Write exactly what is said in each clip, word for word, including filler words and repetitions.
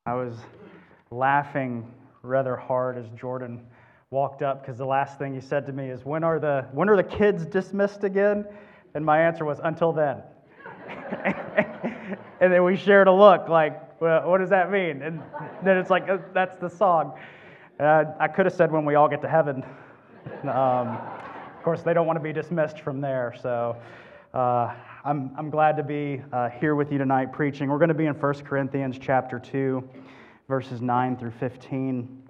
I was laughing rather hard as Jordan walked up because the last thing he said to me is, when are the when are the kids dismissed again? And my answer was, until then. And then we shared a look like, well, what does that mean? And then it's like, uh, that's the song. Uh, I could have said when we all get to heaven. Um, of course, they don't want to be dismissed from there. So uh, I'm, I'm glad to be uh, here with you tonight preaching. We're going to be in First Corinthians chapter two, verses nine through fifteen.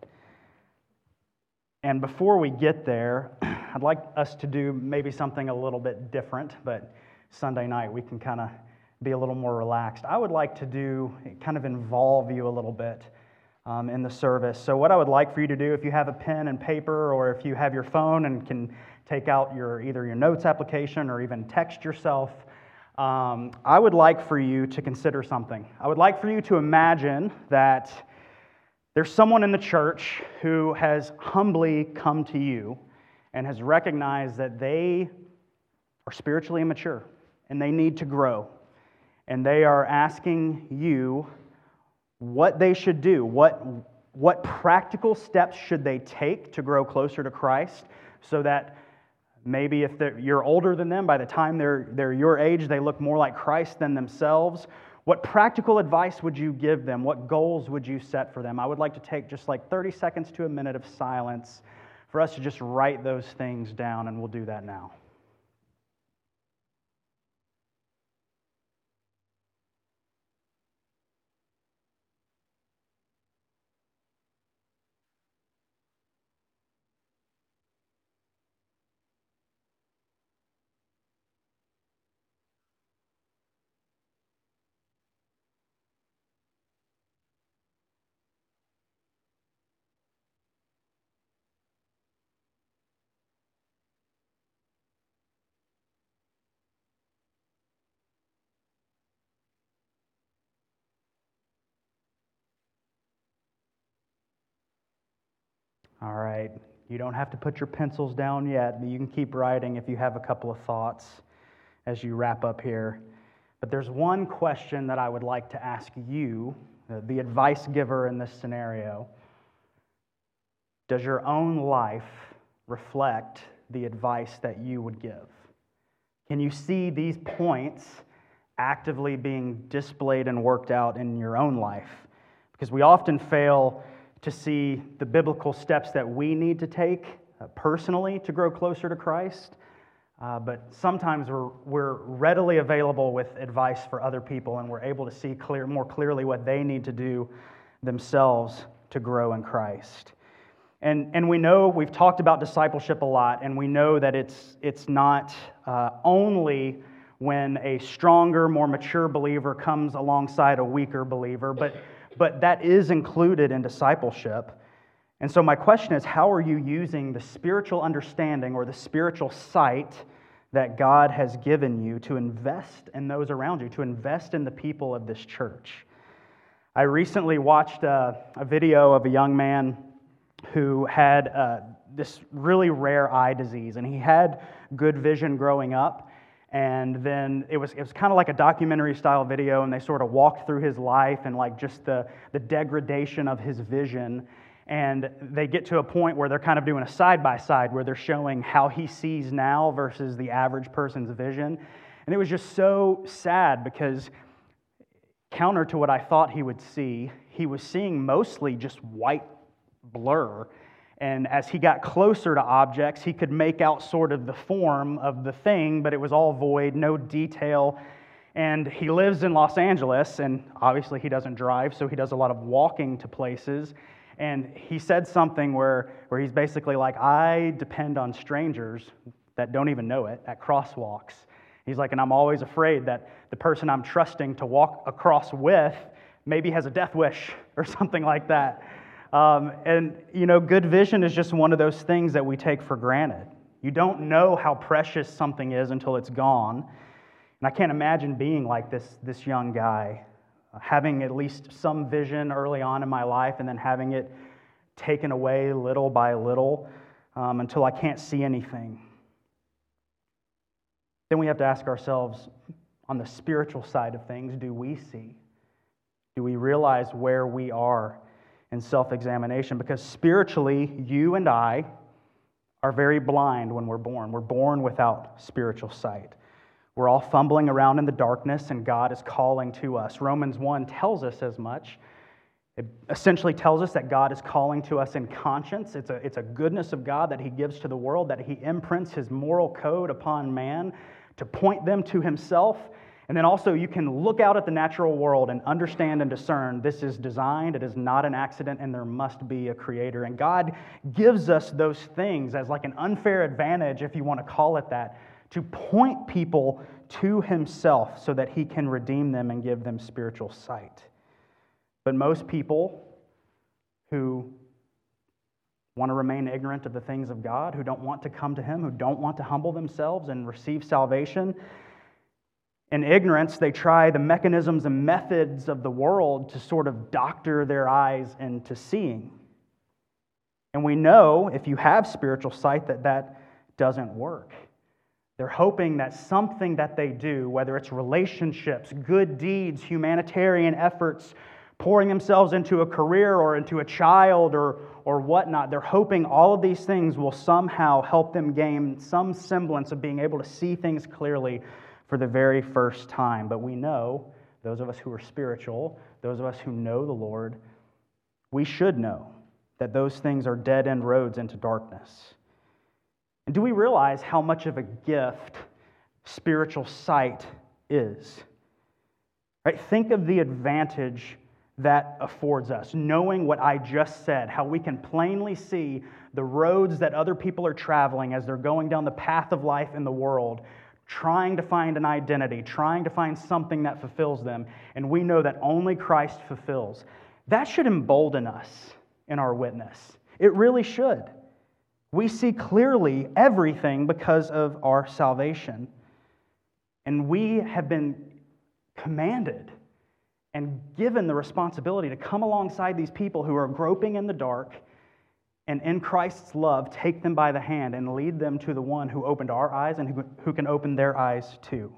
And before we get there, I'd like us to do maybe something a little bit different, but Sunday night we can kind of be a little more relaxed. I would like to do, kind of involve you a little bit um, in the service. So what I would like for you to do, if you have a pen and paper, or if you have your phone and can take out your either your notes application or even text yourself, um, I would like for you to consider something. I would like for you to imagine that there's someone in the church who has humbly come to you and has recognized that they are spiritually immature and they need to grow. And they are asking you what they should do, what, what practical steps should they take to grow closer to Christ, so that maybe if you're older than them, by the time they're, they're your age, they look more like Christ than themselves. What practical advice would you give them? What goals would you set for them? I would like to take just like thirty seconds to a minute of silence for us to just write those things down, and we'll do that now. All right. You don't have to put your pencils down yet, but you can keep writing if you have a couple of thoughts as you wrap up here. But there's one question that I would like to ask you, the advice giver in this scenario. Does your own life reflect the advice that you would give? Can you see these points actively being displayed and worked out in your own life? Because we often fail to see the biblical steps that we need to take uh, personally to grow closer to Christ. Uh, but sometimes we're, we're readily available with advice for other people, and we're able to see clear, more clearly what they need to do themselves to grow in Christ. And, and we know, we've talked about discipleship a lot, and we know that it's, it's not uh, only when a stronger, more mature believer comes alongside a weaker believer, but But that is included in discipleship. And so my question is, how are you using the spiritual understanding or the spiritual sight that God has given you to invest in those around you, to invest in the people of this church? I recently watched a, a video of a young man who had uh, this really rare eye disease, and he had good vision growing up. And then it was it was kind of like a documentary style video, and they sort of walked through his life and like just the, the degradation of his vision. And they get to a point where they're kind of doing a side-by-side where they're showing how he sees now versus the average person's vision. And it was just so sad because counter to what I thought he would see, he was seeing mostly just white blur. And as he got closer to objects, he could make out sort of the form of the thing, but it was all void, no detail. And he lives in Los Angeles, and obviously he doesn't drive, so he does a lot of walking to places. And he said something where, where he's basically like, I depend on strangers that don't even know it at crosswalks. He's like, and I'm always afraid that the person I'm trusting to walk across with maybe has a death wish or something like that. Um, and, you know, good vision is just one of those things that we take for granted. You don't know how precious something is until it's gone. And I can't imagine being like this, this young guy, uh, having at least some vision early on in my life and then having it taken away little by little um, until I can't see anything. Then we have to ask ourselves, on the spiritual side of things, do we see? Do we realize where we are in self-examination? Because spiritually, you and I are very blind when we're born. We're born without spiritual sight. We're all fumbling around in the darkness, and God is calling to us. Romans one tells us as much. It essentially tells us that God is calling to us in conscience. It's a, it's a goodness of God that He gives to the world, that He imprints His moral code upon man to point them to Himself. And then also you can look out at the natural world and understand and discern this is designed, it is not an accident, and there must be a creator. And God gives us those things as like an unfair advantage, if you want to call it that, to point people to Himself so that He can redeem them and give them spiritual sight. But most people who want to remain ignorant of the things of God, who don't want to come to Him, who don't want to humble themselves and receive salvation, in ignorance, they try the mechanisms and methods of the world to sort of doctor their eyes into seeing. And we know, if you have spiritual sight, that that doesn't work. They're hoping that something that they do, whether it's relationships, good deeds, humanitarian efforts, pouring themselves into a career or into a child or, or whatnot, they're hoping all of these things will somehow help them gain some semblance of being able to see things clearly for the very first time. But we know, those of us who are spiritual, those of us who know the Lord, we should know that those things are dead-end roads into darkness. And do we realize how much of a gift spiritual sight is? Right? Think of the advantage that affords us, knowing what I just said, how we can plainly see the roads that other people are traveling as they're going down the path of life in the world, trying to find an identity, trying to find something that fulfills them, and we know that only Christ fulfills. That should embolden us in our witness. It really should. We see clearly everything because of our salvation, and we have been commanded and given the responsibility to come alongside these people who are groping in the dark and in Christ's love, take them by the hand and lead them to the one who opened our eyes and who, who can open their eyes too.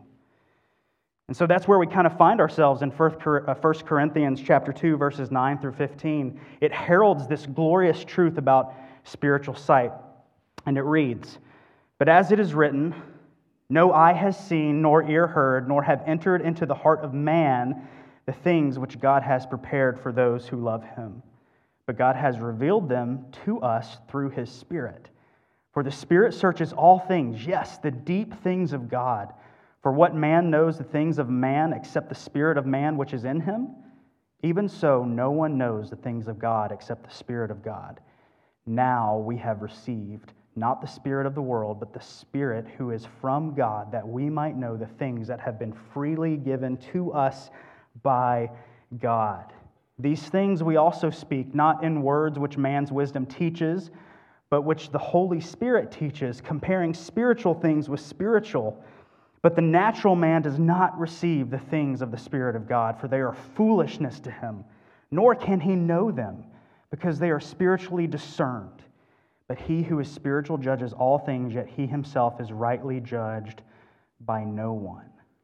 And so that's where we kind of find ourselves in First Corinthians chapter two, verses nine through fifteen. It heralds this glorious truth about spiritual sight. And it reads, "But as it is written, no eye has seen, nor ear heard, nor have entered into the heart of man the things which God has prepared for those who love Him. But God has revealed them to us through His Spirit. For the Spirit searches all things, yes, the deep things of God. For what man knows the things of man except the Spirit of man which is in him? Even so, no one knows the things of God except the Spirit of God. Now we have received not the spirit of the world, but the Spirit who is from God, that we might know the things that have been freely given to us by God. These things we also speak, not in words which man's wisdom teaches, but which the Holy Spirit teaches, comparing spiritual things with spiritual. But the natural man does not receive the things of the Spirit of God, for they are foolishness to him, nor can he know them, because they are spiritually discerned. But he who is spiritual judges all things, yet he himself is rightly judged by no one."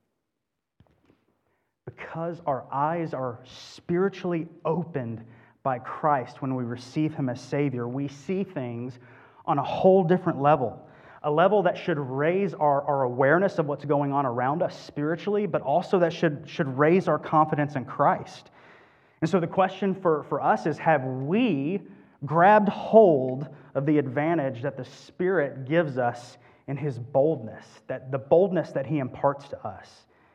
Because our eyes are spiritually opened by Christ when we receive Him as Savior, we see things on a whole different level. A level that should raise our, our awareness of what's going on around us spiritually, but also that should, should raise our confidence in Christ. And so the question for, for us is, have we grabbed hold of the advantage that the Spirit gives us in His boldness, that the boldness that He imparts to us?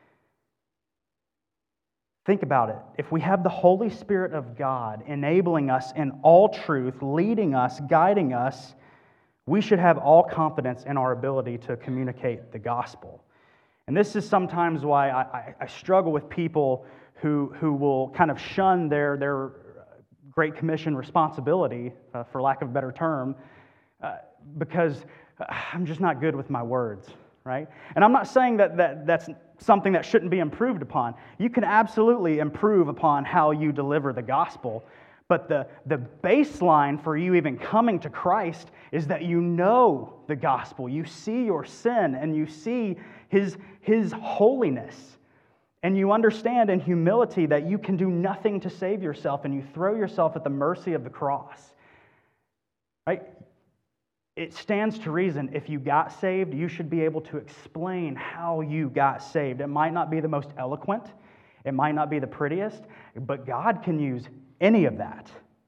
Think about it. If we have the Holy Spirit of God enabling us in all truth, leading us, guiding us, we should have all confidence in our ability to communicate the gospel. And this is sometimes why I, I, I struggle with people who, who will kind of shun their, their Great Commission responsibility, uh, for lack of a better term, uh, because I'm just not good with my words, right? And I'm not saying that, that that's something that shouldn't be improved upon. You can absolutely improve upon how you deliver the gospel, but the, the baseline for you even coming to Christ is that you know the gospel. You see your sin and you see His, His holiness. and you understand in humility that you can do nothing to save yourself, and you throw yourself at the mercy of the cross, right? It stands to reason if you got saved, you should be able to explain how you got saved. It might not be the most eloquent, it might not be the prettiest, but God can use any of that.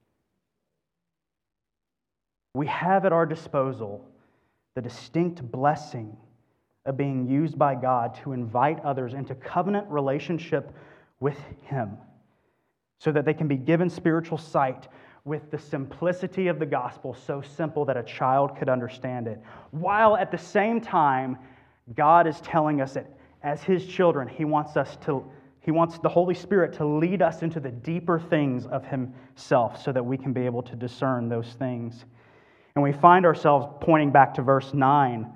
We have at our disposal the distinct blessing of being used by God to invite others into covenant relationship with Him so that they can be given spiritual sight with the simplicity of the gospel, so simple that a child could understand it, while at the same time, God is telling us that as His children, He wants us to, He wants the Holy Spirit to lead us into the deeper things of Himself so that we can be able to discern those things. And we find ourselves pointing back to verse nine.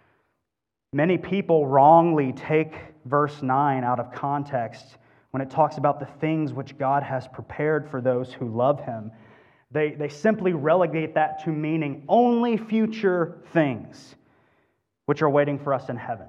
Many people wrongly take verse nine out of context when it talks about the things which God has prepared for those who love Him. They, they simply relegate that to meaning only future things which are waiting for us in heaven.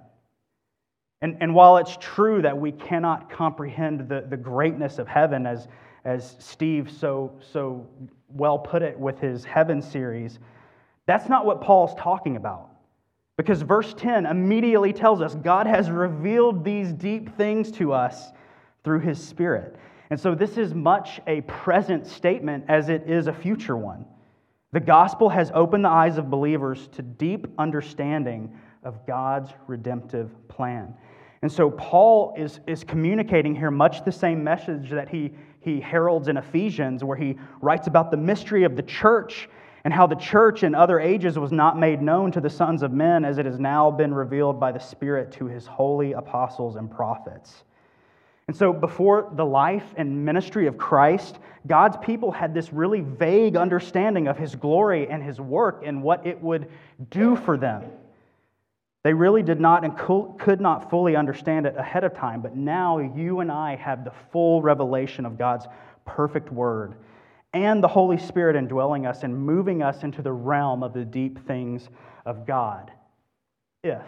And, and while it's true that we cannot comprehend the, the greatness of heaven, as, as Steve so, so well put it with his Heaven series, that's not what Paul's talking about. Because verse ten immediately tells us God has revealed these deep things to us through His Spirit. And so this is much a present statement as it is a future one. The gospel has opened the eyes of believers to deep understanding of God's redemptive plan. And so Paul is, is communicating here much the same message that he, he heralds in Ephesians, where he writes about the mystery of the church and how the church in other ages was not made known to the sons of men as it has now been revealed by the Spirit to His holy apostles and prophets. And so before the life and ministry of Christ, God's people had this really vague understanding of His glory and His work and what it would do for them. They really did not and could not fully understand it ahead of time, but now you and I have the full revelation of God's perfect word and the Holy Spirit indwelling us and moving us into the realm of the deep things of God, if,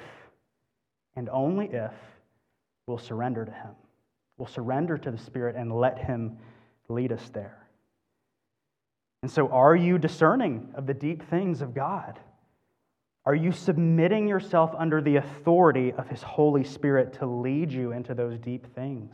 and only if, we'll surrender to Him. We'll surrender to the Spirit and let Him lead us there. And so are you discerning of the deep things of God? Are you submitting yourself under the authority of His Holy Spirit to lead you into those deep things?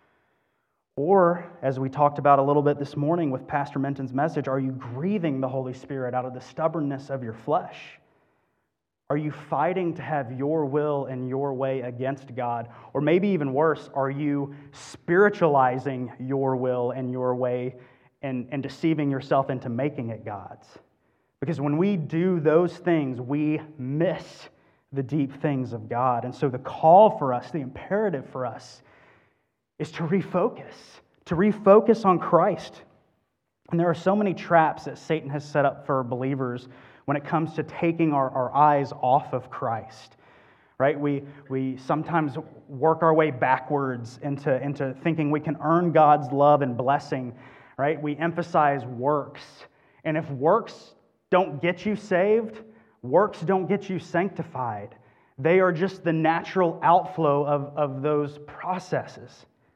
Or, as we talked about a little bit this morning with Pastor Menton's message, are you grieving the Holy Spirit out of the stubbornness of your flesh? Are you fighting to have your will and your way against God? Or maybe even worse, are you spiritualizing your will and your way and, and deceiving yourself into making it God's? Because when we do those things, we miss the deep things of God. And so the call for us, the imperative for us, is to refocus, to refocus on Christ. And there are so many traps that Satan has set up for believers when it comes to taking our, our eyes off of Christ, right? We, we sometimes work our way backwards into, into thinking we can earn God's love and blessing, right? We emphasize works. And if works don't get you saved, works don't get you sanctified. They are just the natural outflow of, of those processes.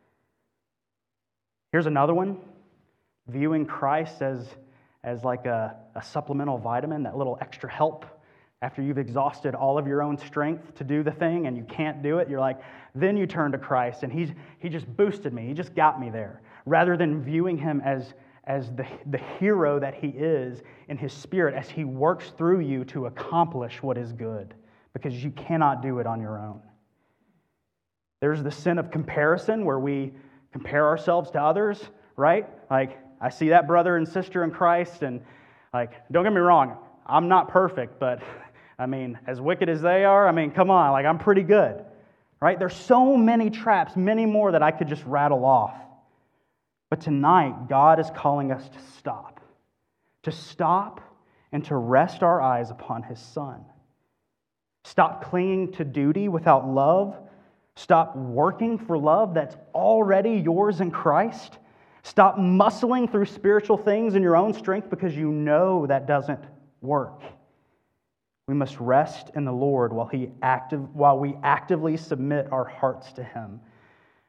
Here's another one. Viewing Christ as, as like a, a supplemental vitamin, that little extra help after you've exhausted all of your own strength to do the thing and you can't do it. You're like, then you turn to Christ and he's, he just boosted me. He just got me there. Rather than viewing Him as, as the, the hero that He is in His Spirit as He works through you to accomplish what is good, because you cannot do it on your own. There's the sin of comparison where we compare ourselves to others, right? Like, I see that brother and sister in Christ, and like, don't get me wrong, I'm not perfect, but I mean, as wicked as they are, I mean, come on, like, I'm pretty good, right? There's so many traps, many more that I could just rattle off. But tonight, God is calling us to stop, to stop and to rest our eyes upon His Son. Stop clinging to duty without love. Stop working for love that's already yours in Christ. Stop muscling through spiritual things in your own strength because you know that doesn't work. We must rest in the Lord while He active, while we actively submit our hearts to Him.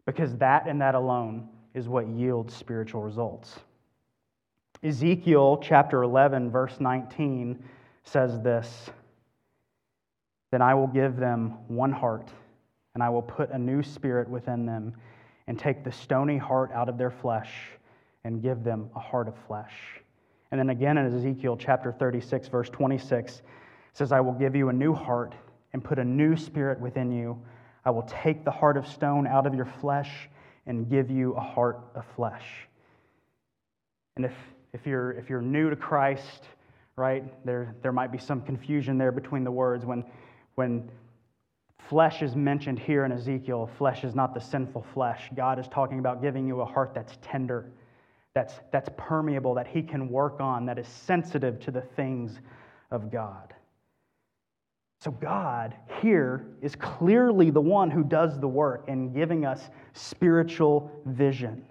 because that and that alone is what yields spiritual results. Ezekiel chapter eleven, verse nineteen says this, "Then I will give them one heart, and I will put a new spirit within them, and take the stony heart out of their flesh, and give them a heart of flesh." And then again in Ezekiel chapter thirty-six, verse twenty-six, it says, "I will give you a new heart, and put a new spirit within you. I will take the heart of stone out of your flesh, and give you a heart of flesh." And if if you're if you're new to Christ, right, there there might be some confusion there between the words. When when flesh is mentioned here in Ezekiel, flesh is not the sinful flesh. God is talking about giving you a heart that's tender, that's that's permeable, that He can work on, that is sensitive to the things of God. So God here is clearly the one who does the work in giving us spiritual vision.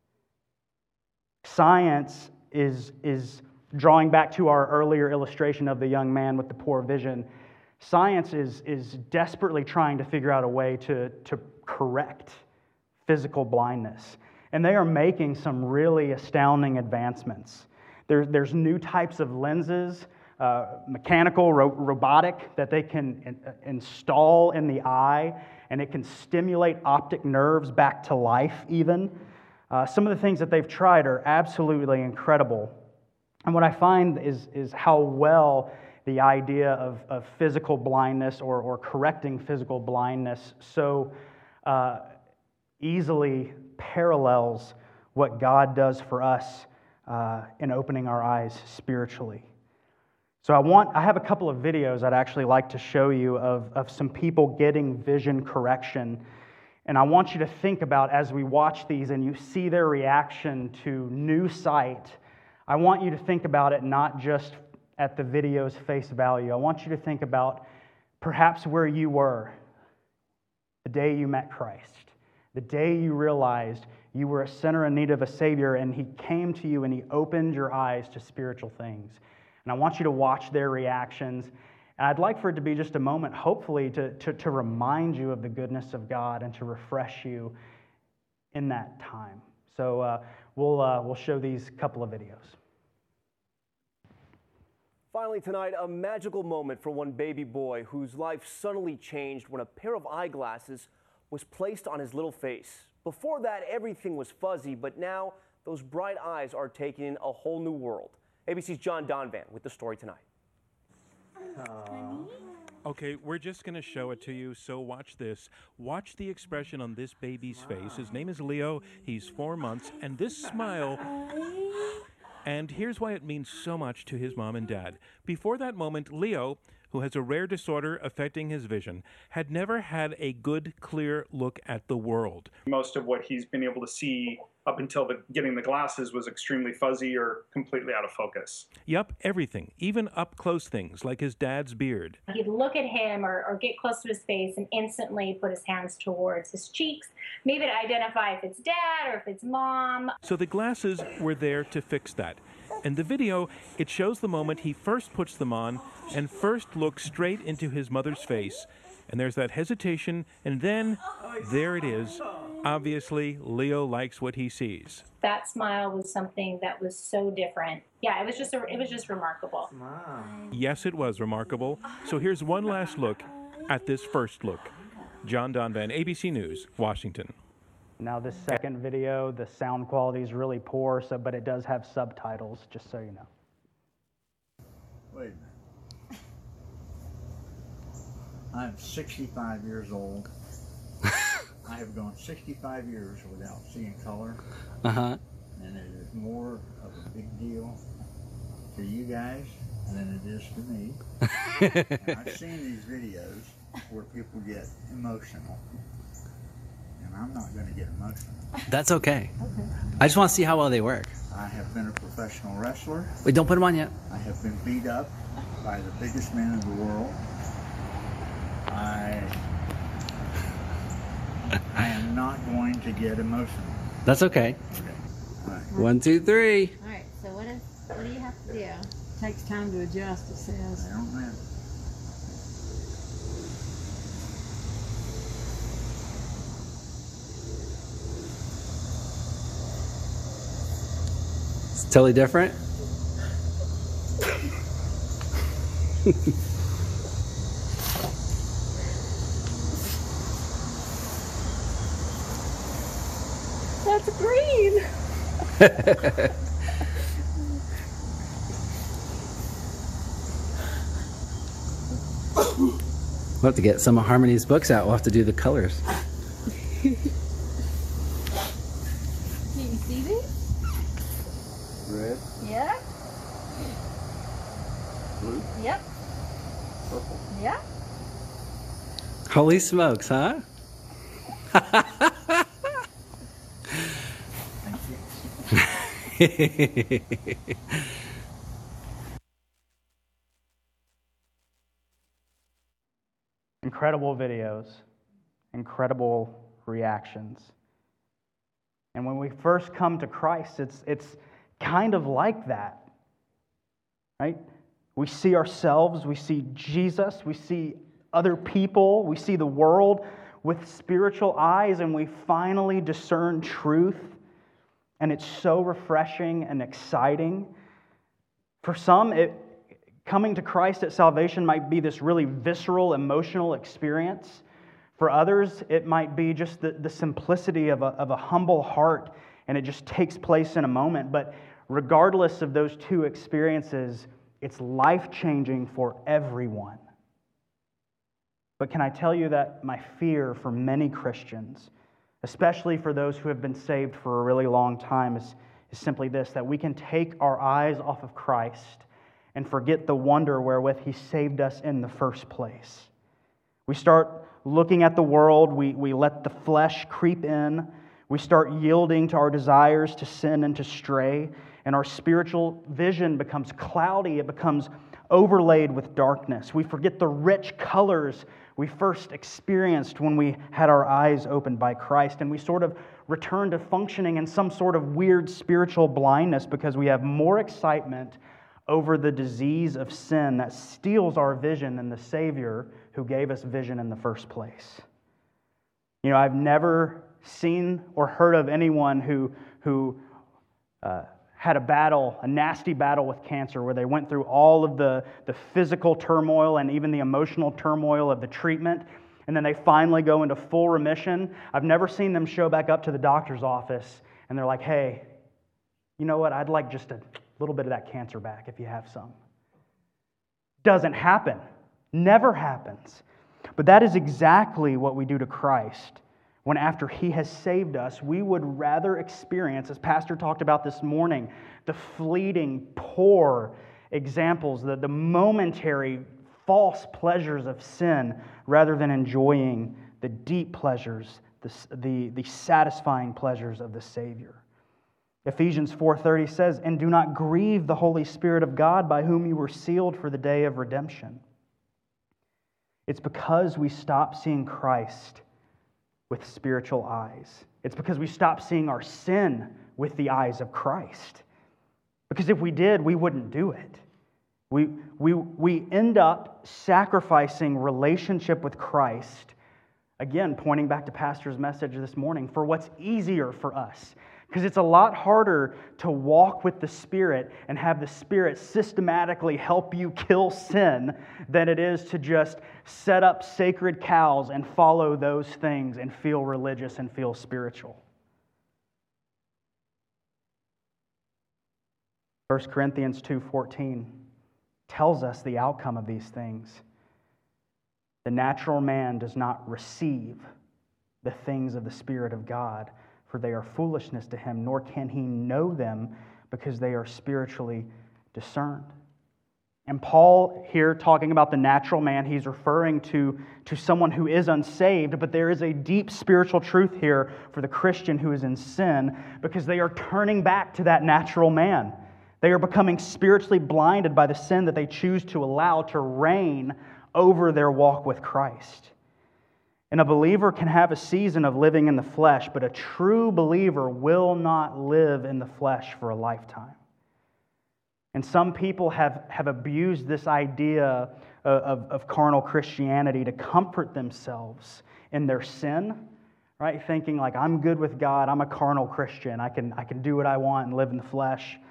Science is, is drawing back to our earlier illustration of the young man with the poor vision. Science is, is desperately trying to figure out a way to, to correct physical blindness. And they are making some really astounding advancements. There, there's new types of lenses, uh, mechanical, ro- robotic, that they can in, uh, install in the eye, and it can stimulate optic nerves back to life even. Uh, some of the things that they've tried are absolutely incredible. And what I find is, is how well the idea of, of physical blindness or, or correcting physical blindness so uh, easily parallels what God does for us uh, in opening our eyes spiritually. So I want I have a couple of videos I'd actually like to show you of, of some people getting vision correction. And I want you to think about, as we watch these and you see their reaction to new sight, I want you to think about it not just at the video's face value. I want you to think about perhaps where you were the day you met Christ, the day you realized you were a sinner in need of a Savior, and He came to you and He opened your eyes to spiritual things. And I want you to watch their reactions. And I'd like for it to be just a moment, hopefully, to, to, to remind you of the goodness of God and to refresh you in that time. So uh, we'll, uh, we'll show these couple of videos. Finally tonight, a magical moment for one baby boy whose life suddenly changed when a pair of eyeglasses was placed on his little face. Before that, everything was fuzzy, but now those bright eyes are taking in a whole new world. A B C's John Donvan with the story tonight. Aww. Okay, we're just going to show it to you, so watch this. Watch the expression on this baby's face. His name is Leo. He's four months, and this smile... And here's why it means so much to his mom and dad. Before that moment, Leo, who has a rare disorder affecting his vision, had never had a good, clear look at the world. Most of what he's been able to see up until the, getting the glasses was extremely fuzzy or completely out of focus. Yup, everything, even up-close things like his dad's beard. He'd look at him or, or get close to his face and instantly put his hands towards his cheeks, maybe to identify if it's dad or if it's mom. So the glasses were there to fix that. In the video, it shows the moment he first puts them on and first looks straight into his mother's face. And there's that hesitation, and then there it is. Obviously, Leo likes what he sees. That smile was something that was so different. Yeah, it was just a, it was just remarkable. Yes, it was remarkable. So here's one last look at this first look. John Donvan, A B C News, Washington. Now this second video, the sound quality is really poor, so but it does have subtitles, just so you know. Wait a minute. I'm sixty-five years old. I have gone sixty-five years without seeing color. Uh-huh. And it is more of a big deal to you guys than it is to me. And I've seen these videos where people get emotional. And I'm not going to get emotional. That's okay. Okay. I just want to see how well they work. I have been a professional wrestler. Wait, don't put them on yet. I have been beat up by the biggest men in the world. I, I am not going to get emotional. That's okay. Okay. All right. One, two, three. All right. So what is what do you have to do? Takes time to adjust. It says. I don't know. Totally different? That's green. We'll have to get some of Harmony's books out. We'll have to do the colors. Can you see these? Red, Yeah. blue, Yep. purple. Yeah. Holy smokes, huh? Incredible videos, incredible reactions. And when we first come to Christ, it's, it's kind of like that, right? We see ourselves, we see Jesus, we see other people, we see the world with spiritual eyes, and we finally discern truth. And it's so refreshing and exciting. For some, it, coming to Christ at salvation might be this really visceral, emotional experience. For others, it might be just the, the simplicity of a, of a humble heart, and it just takes place in a moment. But regardless of those two experiences, it's life-changing for everyone. But can I tell you that my fear for many Christians, especially for those who have been saved for a really long time, is, is simply this, that we can take our eyes off of Christ and forget the wonder wherewith He saved us in the first place. We start looking at the world, we, we let the flesh creep in, we start yielding to our desires to sin and to stray, and our spiritual vision becomes cloudy, it becomes overlaid with darkness. We forget the rich colors we first experienced when we had our eyes opened by Christ, and we sort of return to functioning in some sort of weird spiritual blindness because we have more excitement over the disease of sin that steals our vision than the Savior who gave us vision in the first place. You know, I've never seen or heard of anyone who, who uh, had a battle, a nasty battle with cancer, where they went through all of the, the physical turmoil and even the emotional turmoil of the treatment, and then they finally go into full remission. I've never seen them show back up to the doctor's office, and they're like, hey, you know what, I'd like just a little bit of that cancer back if you have some. Doesn't happen. Never happens. But that is exactly what we do to Christ when, after He has saved us, we would rather experience, as Pastor talked about this morning, the fleeting, poor examples, the, the momentary false pleasures of sin, rather than enjoying the deep pleasures, the, the, the satisfying pleasures of the Savior. Ephesians four thirty says, "And do not grieve the Holy Spirit of God, by whom you were sealed for the day of redemption." It's because we stop seeing Christ with spiritual eyes. It's because we stop seeing our sin with the eyes of Christ. Because if we did, we wouldn't do it. We, we, we end up sacrificing relationship with Christ, again, pointing back to Pastor's message this morning, for what's easier for us. Because it's a lot harder to walk with the Spirit and have the Spirit systematically help you kill sin than it is to just set up sacred cows and follow those things and feel religious and feel spiritual. First Corinthians two fourteen tells us the outcome of these things. The natural man does not receive the things of the Spirit of God, for they are foolishness to him, nor can he know them, because they are spiritually discerned. And Paul here, talking about the natural man, he's referring to, to someone who is unsaved, but there is a deep spiritual truth here for the Christian who is in sin, because they are turning back to that natural man. They are becoming spiritually blinded by the sin that they choose to allow to reign over their walk with Christ. And a believer can have a season of living in the flesh, but a true believer will not live in the flesh for a lifetime. And some people have, have abused this idea of, of, of carnal Christianity to comfort themselves in their sin, right? Thinking like, I'm good with God, I'm a carnal Christian, I can, I can do what I want and live in the flesh.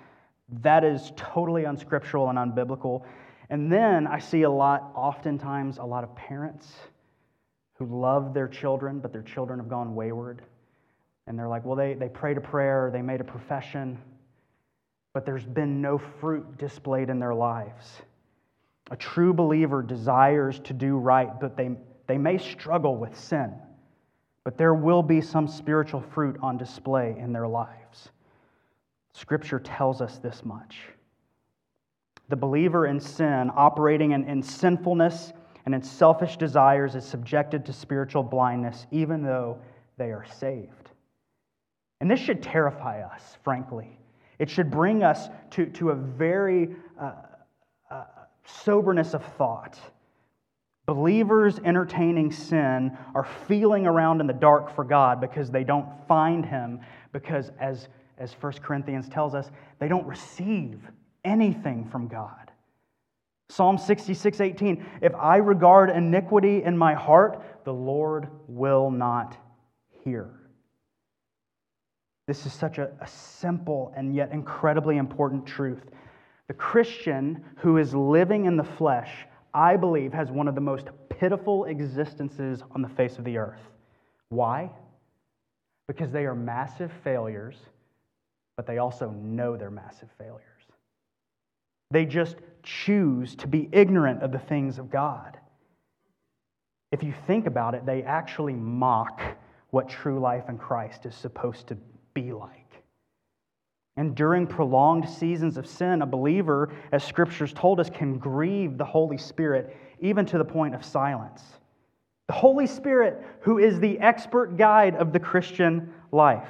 That is totally unscriptural and unbiblical. And then I see a lot, oftentimes, a lot of parents who love their children, but their children have gone wayward. And they're like, well, they, they prayed a prayer, they made a profession, but there's been no fruit displayed in their lives. A true believer desires to do right, but they, they may struggle with sin. But there will be some spiritual fruit on display in their lives. Scripture tells us this much. The believer in sin, operating in, in sinfulness and in selfish desires, is subjected to spiritual blindness, even though they are saved. And this should terrify us, frankly. It should bring us to, to a very uh, uh, soberness of thought. Believers entertaining sin are feeling around in the dark for God because they don't find Him, because as, as First Corinthians tells us, they don't receive anything from God. Psalm sixty-six eighteen, if I regard iniquity in my heart, the Lord will not hear. This is such a, a simple and yet incredibly important truth. The Christian who is living in the flesh, I believe, has one of the most pitiful existences on the face of the earth. Why? Because they are massive failures, but they also know they're massive failures. They just choose to be ignorant of the things of God. If you think about it, they actually mock what true life in Christ is supposed to be like. And during prolonged seasons of sin, a believer, as Scripture's told us, can grieve the Holy Spirit even to the point of silence. The Holy Spirit, who is the expert guide of the Christian life.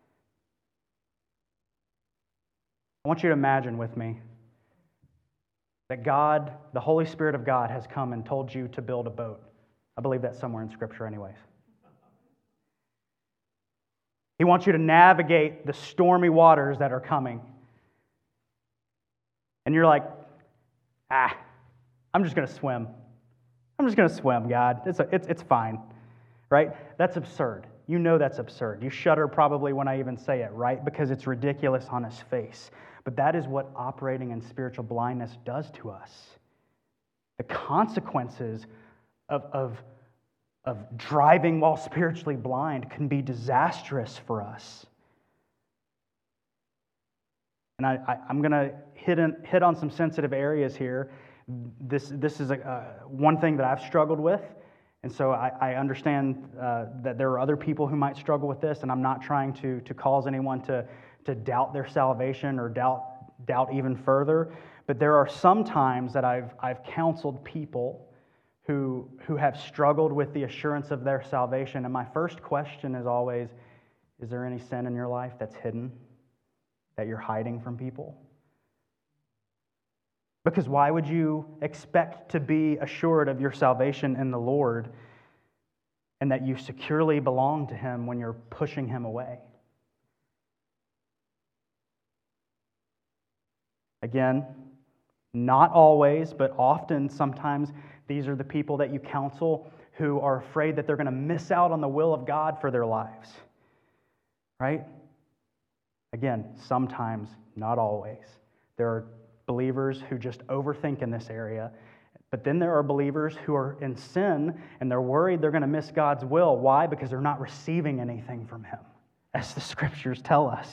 I want you to imagine with me that God, the Holy Spirit of God, has come and told you to build a boat. I believe that's somewhere in Scripture anyways. He wants you to navigate the stormy waters that are coming. And you're like, ah, I'm just going to swim. I'm just going to swim, God. It's, a, it's, it's fine, right? That's absurd. You know that's absurd. You shudder probably when I even say it, right? Because it's ridiculous on its face. But that is what operating in spiritual blindness does to us. The consequences of, of of driving while spiritually blind can be disastrous for us. And I, I, I'm going to hit, in, hit on some sensitive areas here. This, this is a, uh, one thing that I've struggled with, and so I, I understand uh, that there are other people who might struggle with this, and I'm not trying to, to cause anyone to, to doubt their salvation or doubt, doubt even further, but there are some times that I've, I've counseled people who, who have struggled with the assurance of their salvation. And my first question is always, is there any sin in your life that's hidden, that you're hiding from people? Because why would you expect to be assured of your salvation in the Lord and that you securely belong to Him when you're pushing Him away? Again, not always, but often, sometimes, these are the people that you counsel who are afraid that they're going to miss out on the will of God for their lives. Right? Again, sometimes, not always. There are believers who just overthink in this area, but then there are believers who are in sin and they're worried they're going to miss God's will. Why? Because they're not receiving anything from Him, as the Scriptures tell us.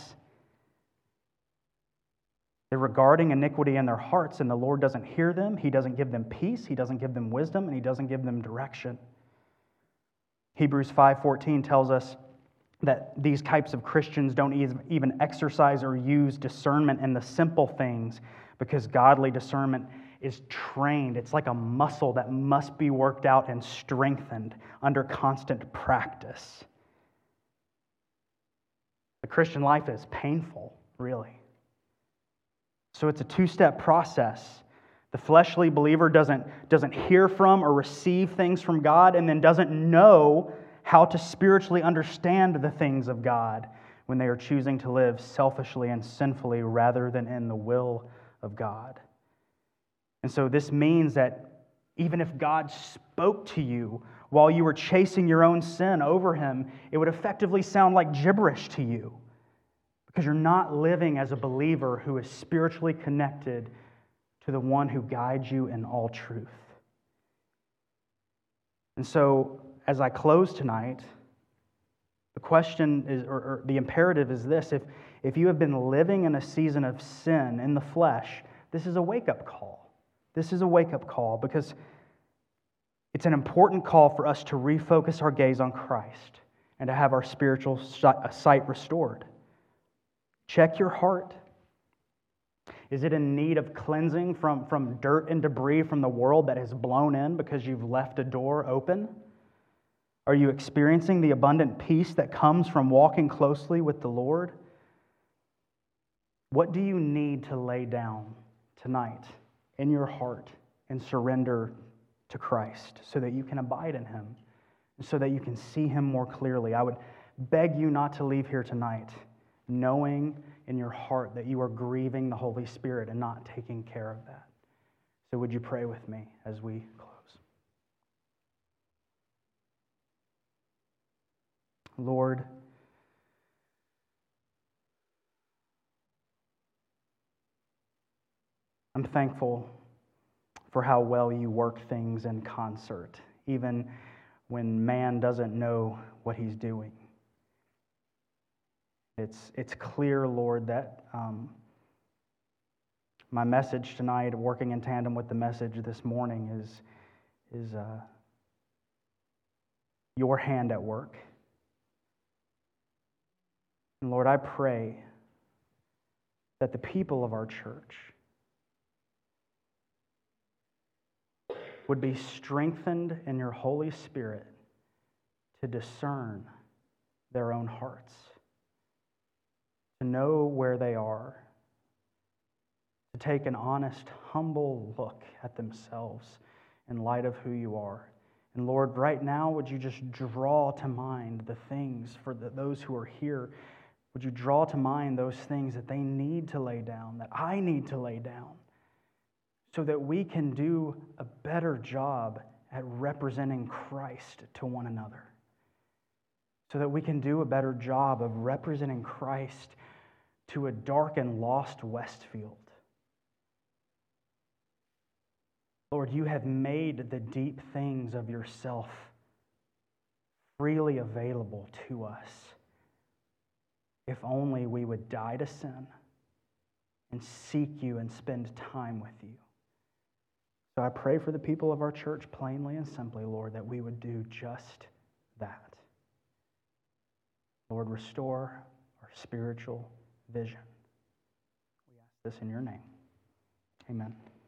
They're regarding iniquity in their hearts, and the Lord doesn't hear them. He doesn't give them peace. He doesn't give them wisdom, and He doesn't give them direction. Hebrews five fourteen tells us that these types of Christians don't even exercise or use discernment in the simple things because godly discernment is trained. It's like a muscle that must be worked out and strengthened under constant practice. The Christian life is painful, really. So it's a two-step process. The fleshly believer doesn't, doesn't hear from or receive things from God and then doesn't know how to spiritually understand the things of God when they are choosing to live selfishly and sinfully rather than in the will of God. And so this means that even if God spoke to you while you were chasing your own sin over Him, it would effectively sound like gibberish to you because you're not living as a believer who is spiritually connected to the one who guides you in all truth. And so, as I close tonight, the question is, or, or the imperative is this: if, if you have been living in a season of sin in the flesh, this is a wake-up call. This is a wake-up call because it's an important call for us to refocus our gaze on Christ and to have our spiritual sight restored. Check your heart. Is it in need of cleansing from, from dirt and debris from the world that has blown in because you've left a door open? Are you experiencing the abundant peace that comes from walking closely with the Lord? What do you need to lay down tonight in your heart and surrender to Christ so that you can abide in Him, so that you can see Him more clearly? I would beg you not to leave here tonight knowing in your heart that you are grieving the Holy Spirit and not taking care of that. So would you pray with me as we close? Lord, I'm thankful for how well you work things in concert, even when man doesn't know what he's doing. It's, it's clear, Lord, that um, my message tonight, working in tandem with the message this morning, is, is uh, your hand at work. And Lord, I pray that the people of our church would be strengthened in your Holy Spirit to discern their own hearts, to know where they are, to take an honest, humble look at themselves in light of who you are. And Lord, right now, would you just draw to mind the things for the, those who are here? Would you draw to mind those things that they need to lay down, that I need to lay down, so that we can do a better job at representing Christ to one another, so that we can do a better job of representing Christ to a dark and lost Westfield. Lord, you have made the deep things of yourself freely available to us, if only we would die to sin and seek you and spend time with you. So I pray for the people of our church plainly and simply, Lord, that we would do just that. Lord, restore our spiritual vision. We ask this in your name. Amen.